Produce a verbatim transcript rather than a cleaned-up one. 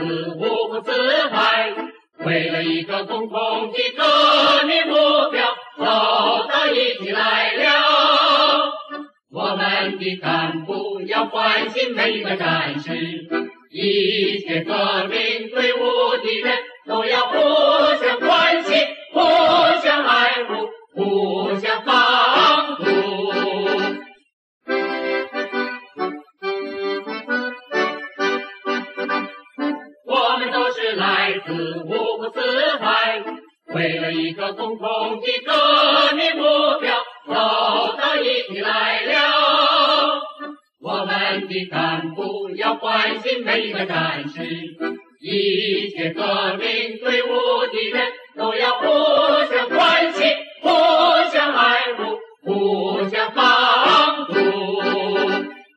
自五湖四海，为了一个共同的革命目标，走到一起来了。我们的干部要关心每一个战士，一切革命队伍的人都要互相关心，互相爱护，互相帮助。我们都是来自五湖四海，为了一个共同的革命目标，走到一起来了。我们的干部要关心每一个战士，一切革命队伍的人都要互相关心，互相爱护，互相帮助。